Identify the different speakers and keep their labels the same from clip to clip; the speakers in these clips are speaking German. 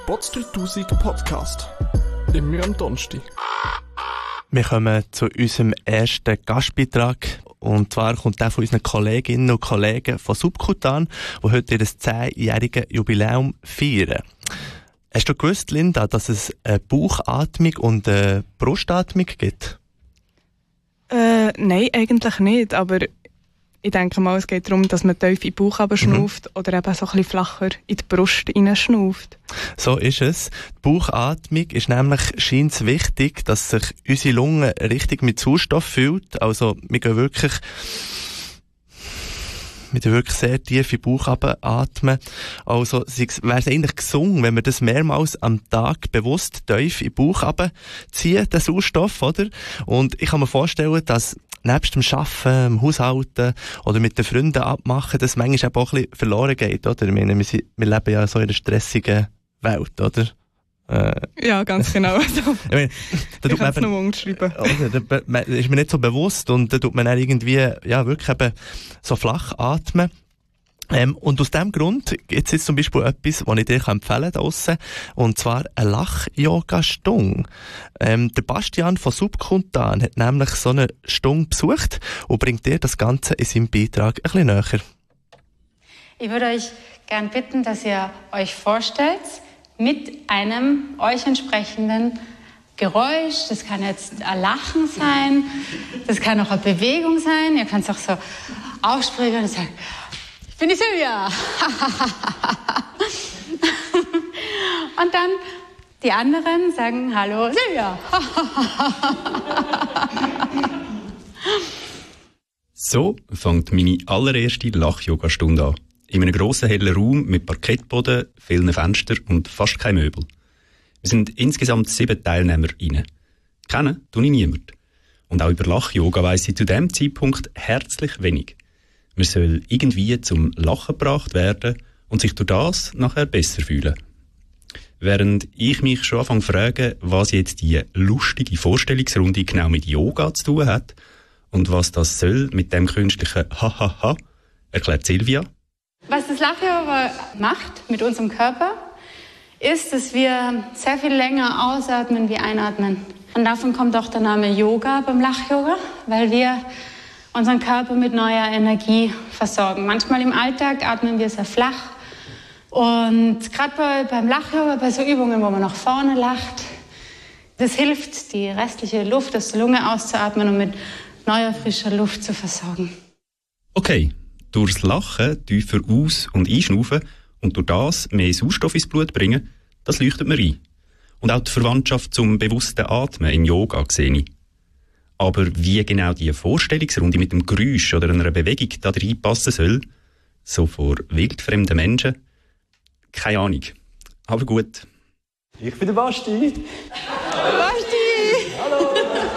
Speaker 1: Bots 3000 Podcast. Immer am Donnerstag.
Speaker 2: Wir kommen zu unserem ersten Gastbeitrag. Und zwar kommt der von unseren Kolleginnen und Kollegen von Subkutan, die heute ihr 10-jähriges Jubiläum feiern. Hast du gewusst, Linda, dass es eine Bauchatmung und eine Brustatmung gibt?
Speaker 3: Nein, eigentlich nicht, aber ich denke mal, es geht darum, dass man tief in den Bauch schnauft oder eben so ein bisschen flacher in die Brust hineinschnauft.
Speaker 2: So ist es. Die Bauchatmung ist nämlich scheint wichtig, dass sich unsere Lunge richtig mit Sauerstoff füllt. Also wir gehen wirklich sehr tief in den Bauch atmen. Also wäre es eigentlich gesund, wenn wir das mehrmals am Tag bewusst tief in den Bauch ziehen, den Sauerstoff, oder? Und ich kann mir vorstellen, dass nebst dem Arbeiten, dem Haushalten oder mit den Freunden abmachen, das manchmal auch ein bisschen verloren geht, oder? Ich meine, wir leben ja so in einer stressigen Welt, oder?
Speaker 3: Ja, ganz genau. Also,
Speaker 2: ich
Speaker 3: kann es noch umschreiben.
Speaker 2: Da ist mir nicht so bewusst und da tut man dann irgendwie, ja, wirklich eben so flach atmen. Und aus diesem Grund gibt es zum Beispiel etwas, was ich dir empfehlen kann draussen, und zwar eine Lach-Yoga-Stunde. Der Bastian von Subkutan hat nämlich so eine Stunde besucht und bringt dir das Ganze in seinem Beitrag ein bisschen näher.
Speaker 4: Ich würde euch gerne bitten, dass ihr euch vorstellt, mit einem euch entsprechenden Geräusch, das kann jetzt ein Lachen sein, das kann auch eine Bewegung sein, ihr könnt es auch so aufsprechen und sagen, ich bin die Silvia. Und dann die anderen sagen, hallo Silvia.
Speaker 5: So fängt meine allererste Lach-Yoga-Stunde an. In einem grossen, hellen Raum mit Parkettboden, vielen Fenstern und fast kein Möbel. Wir sind insgesamt 7 Teilnehmer rein. Kennen tue ich niemand. Und auch über Lach-Yoga weiss ich zu diesem Zeitpunkt herzlich wenig. Man soll irgendwie zum Lachen gebracht werden und sich durch das nachher besser fühlen. Während ich mich schon anfange zu fragen, was jetzt die lustige Vorstellungsrunde genau mit Yoga zu tun hat und was das soll mit dem künstlichen Hahaha, erklärt Silvia.
Speaker 4: Was das Lach-Yoga macht mit unserem Körper, ist, dass wir sehr viel länger ausatmen wie einatmen. Und davon kommt auch der Name Yoga beim Lach-Yoga, weil wir unseren Körper mit neuer Energie versorgen. Manchmal im Alltag atmen wir sehr flach. Und gerade beim Lach-Yoga, bei so Übungen, wo man nach vorne lacht, das hilft, die restliche Luft aus der Lunge auszuatmen und mit neuer, frischer Luft zu versorgen.
Speaker 5: Okay, durchs Lachen tiefer aus- und einschnaufen und durch das mehr Sauerstoff ins Blut bringen, das leuchtet mir ein. Und auch die Verwandtschaft zum bewussten Atmen im Yoga sehe ich. Aber wie genau die Vorstellungsrunde mit dem Geräusch oder einer Bewegung da reinpassen soll, so vor wildfremden Menschen, keine Ahnung. Aber gut.
Speaker 6: Ich bin der Basti.
Speaker 4: Basti!
Speaker 6: Hallo!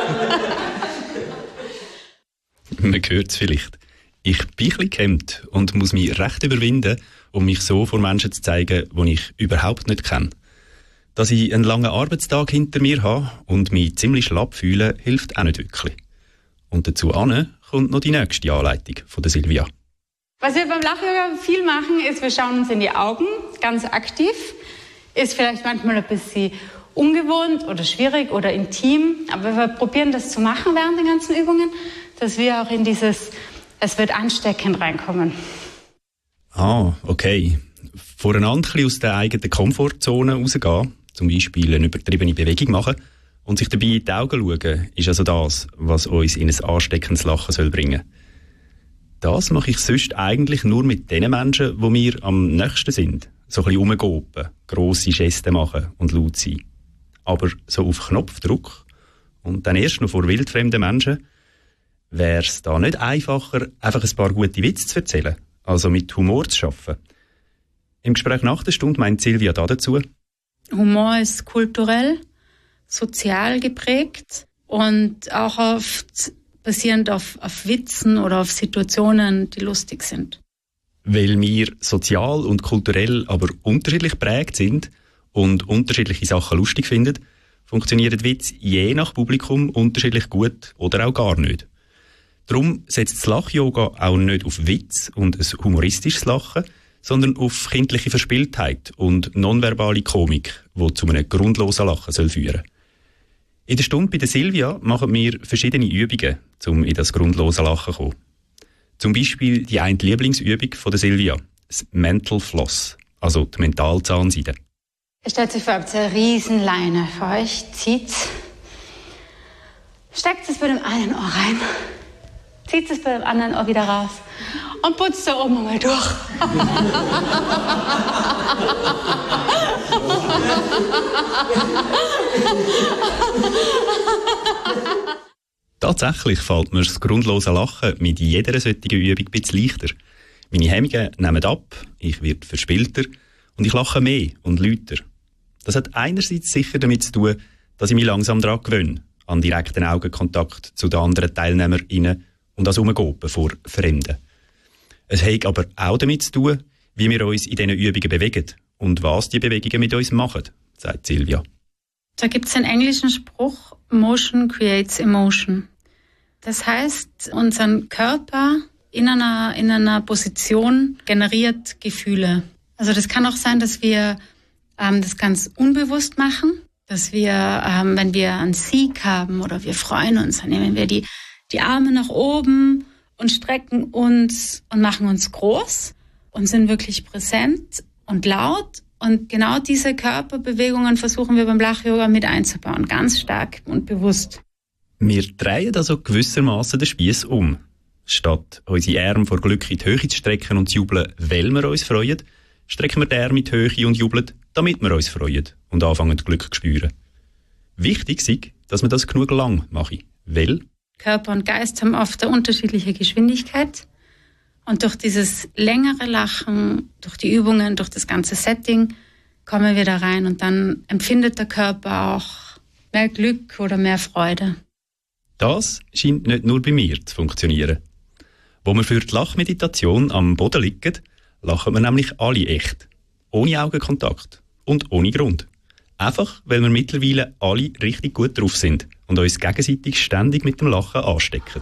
Speaker 5: Man hört es vielleicht. Ich bin ein bisschen gehemmt und muss mich recht überwinden, um mich so vor Menschen zu zeigen, die ich überhaupt nicht kenne. Dass ich einen langen Arbeitstag hinter mir habe und mich ziemlich schlapp fühle, hilft auch nicht wirklich. Und dazu kommt noch die nächste Anleitung von der Silvia.
Speaker 4: Was wir beim Lach-Yoga viel machen, ist, wir schauen uns in die Augen, ganz aktiv. Ist vielleicht manchmal ein bisschen ungewohnt oder schwierig oder intim, aber wir probieren das zu machen während den ganzen Übungen, dass wir auch in dieses es wird ansteckend reinkommen.
Speaker 5: Ah, okay. Voreinander ein bisschen aus der eigenen Komfortzone rausgehen, zum Beispiel eine übertriebene Bewegung machen und sich dabei in die Augen schauen, ist also das, was uns in ein ansteckendes Lachen soll bringen. Das mache ich sonst eigentlich nur mit den Menschen, die mir am nächsten sind. So ein bisschen rumgopen, grosse Gesten machen und laut sein. Aber so auf Knopfdruck und dann erst noch vor wildfremden Menschen, wäre es da nicht einfacher, einfach ein paar gute Witze zu erzählen, also mit Humor zu arbeiten? Im Gespräch nach der Stunde meint Silvia dazu:
Speaker 7: Humor ist kulturell, sozial geprägt und auch oft basierend auf Witzen oder auf Situationen, die lustig sind.
Speaker 5: Weil wir sozial und kulturell aber unterschiedlich geprägt sind und unterschiedliche Sachen lustig finden, funktionieren Witze je nach Publikum unterschiedlich gut oder auch gar nicht. Darum setzt das Lach-Yoga auch nicht auf Witz und ein humoristisches Lachen, sondern auf kindliche Verspieltheit und nonverbale Komik, die zu einem grundlosen Lachen führen soll. In der Stunde bei der Silvia machen wir verschiedene Übungen, um in das grundlose Lachen zu kommen. Zum Beispiel die eine Lieblingsübung von der Silvia, das Mental Floss, also die Mentalzahnseide.
Speaker 4: Ihr stellt euch vor, ihr habt eine riesen Leine für euch, zieht's, steckt es bei dem einen Ohr rein, zieht es bei dem anderen Ohr wieder raus und putzt da oben mal durch.
Speaker 5: Tatsächlich fällt mir das grundlose Lachen mit jeder solchen Übung ein bisschen leichter. Meine Hemmungen nehmen ab, ich werde verspielter und ich lache mehr und lauter. Das hat einerseits sicher damit zu tun, dass ich mich langsam daran gewöhne, an direkten Augenkontakt zu den anderen TeilnehmerInnen und das Umgehen vor Fremden. Es hat aber auch damit zu tun, wie wir uns in diesen Übungen bewegen und was die Bewegungen mit uns machen, sagt Silvia.
Speaker 7: Da gibt es einen englischen Spruch, Motion creates emotion. Das heißt, unser Körper in einer Position generiert Gefühle. Also das kann auch sein, dass wir das ganz unbewusst machen, dass wir, wenn wir einen Sieg haben oder wir freuen uns, dann nehmen wir die Arme nach oben und strecken uns und machen uns groß und sind wirklich präsent und laut. Und genau diese Körperbewegungen versuchen wir beim Lach-Yoga mit einzubauen, ganz stark und bewusst.
Speaker 5: Wir drehen also gewissermaßen den Spieß um. Statt unsere Arme vor Glück in die Höhe zu strecken und zu jubeln, weil wir uns freuen, strecken wir die Arme in die Höhe und jubeln, damit wir uns freuen und anfangen, Glück zu spüren. Wichtig ist, dass man das genug lang mache, weil
Speaker 7: Körper und Geist haben oft eine unterschiedliche Geschwindigkeit. Und durch dieses längere Lachen, durch die Übungen, durch das ganze Setting, kommen wir da rein und dann empfindet der Körper auch mehr Glück oder mehr Freude.
Speaker 5: Das scheint nicht nur bei mir zu funktionieren. Wo wir für die Lachmeditation am Boden liegen, lachen wir nämlich alle echt. Ohne Augenkontakt und ohne Grund. Einfach, weil wir mittlerweile alle richtig gut drauf sind und uns gegenseitig ständig mit dem Lachen anstecken.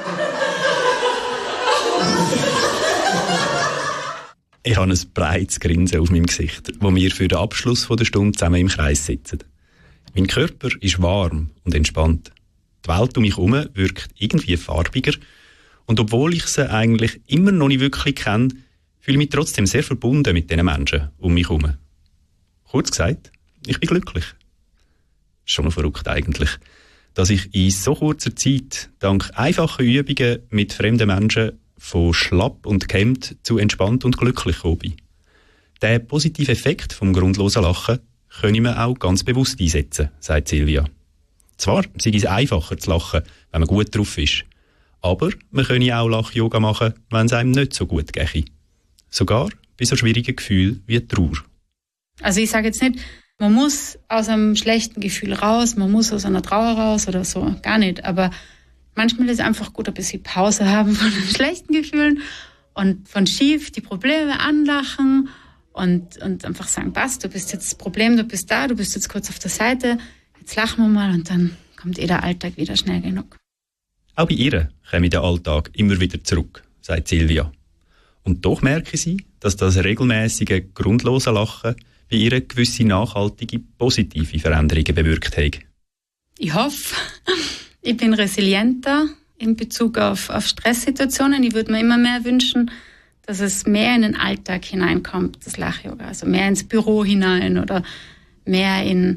Speaker 5: Ich habe ein breites Grinsen auf meinem Gesicht, wo wir für den Abschluss der Stunde zusammen im Kreis sitzen. Mein Körper ist warm und entspannt. Die Welt um mich herum wirkt irgendwie farbiger. Und obwohl ich sie eigentlich immer noch nicht wirklich kenne, fühle ich mich trotzdem sehr verbunden mit diesen Menschen um mich herum. Kurz gesagt, ich bin glücklich. Schon noch verrückt eigentlich, dass ich in so kurzer Zeit dank einfacher Übungen mit fremden Menschen von schlapp und gehemmt zu entspannt und glücklich gekommen bin. Den positiven Effekt vom grundlosen Lachen können wir auch ganz bewusst einsetzen, sagt Silvia. Zwar sei es einfacher zu lachen, wenn man gut drauf ist, aber man könne auch Lach-Yoga machen, wenn es einem nicht so gut gehe. Sogar bei so schwierigen Gefühlen wie Trauer.
Speaker 7: Also ich sage jetzt nicht, man muss aus einem schlechten Gefühl raus, man muss aus einer Trauer raus oder so, gar nicht. Aber manchmal ist es einfach gut, ein bisschen Pause haben von den schlechten Gefühlen und von schief die Probleme anlachen und einfach sagen, passt, du bist jetzt das Problem, du bist da, du bist jetzt kurz auf der Seite, jetzt lachen wir mal und dann kommt der Alltag wieder schnell genug.
Speaker 5: Auch bei ihr komme der Alltag immer wieder zurück, sagt Silvia. Und doch merke sie, dass das regelmäßige, grundlose Lachen bei ihr gewisse nachhaltige, positive Veränderungen bewirkt hat.
Speaker 7: Ich hoffe, ich bin resilienter in Bezug auf Stresssituationen. Ich würde mir immer mehr wünschen, dass es mehr in den Alltag hineinkommt, das Lach-Yoga. Also mehr ins Büro hinein oder mehr in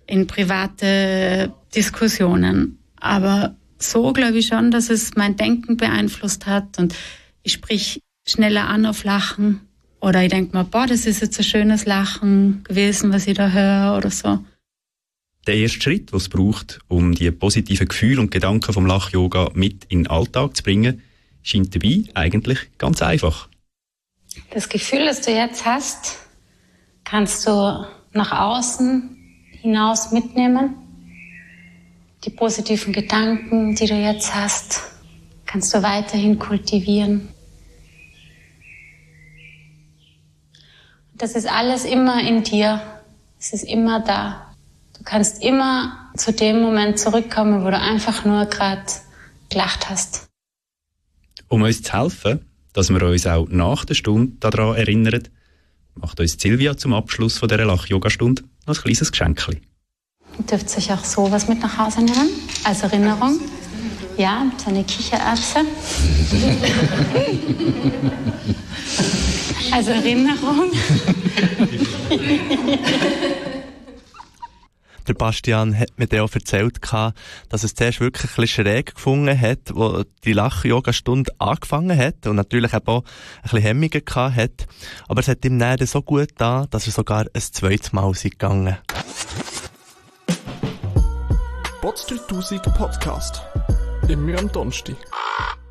Speaker 7: private Diskussionen. Aber so glaube ich schon, dass es mein Denken beeinflusst hat und ich sprich schneller an auf Lachen. Oder ich denke mir, das ist jetzt ein schönes Lachen gewesen, was ich da höre oder so.
Speaker 5: Der erste Schritt, den es braucht, um die positiven Gefühle und Gedanken vom Lach-Yoga mit in den Alltag zu bringen, scheint dabei eigentlich ganz einfach.
Speaker 4: Das Gefühl, das du jetzt hast, kannst du nach außen hinaus mitnehmen. Die positiven Gedanken, die du jetzt hast, kannst du weiterhin kultivieren. Das ist alles immer in dir. Es ist immer da. Du kannst immer zu dem Moment zurückkommen, wo du einfach nur gerade gelacht hast.
Speaker 5: Um uns zu helfen, dass wir uns auch nach der Stunde daran erinnern, macht uns Silvia zum Abschluss von dieser Lach-Yoga-Stunde noch ein kleines Geschenkchen.
Speaker 4: Ihr dürft sich auch sowas mit nach Hause nehmen, als Erinnerung. Ja, so eine Kichererbse. Als Erinnerung.
Speaker 2: Der Bastian hat mir dann auch erzählt, dass es zuerst wirklich ein bisschen schräg gefunden hat, wo die Lach-Yoga-Stunde angefangen hat und natürlich auch ein bisschen Hemmungen hat. Aber es hat ihm dann so gut getan, dass er sogar ein zweites Mal ist gegangen.
Speaker 1: Bot 3000 Podcast. Immer am Donnerstag.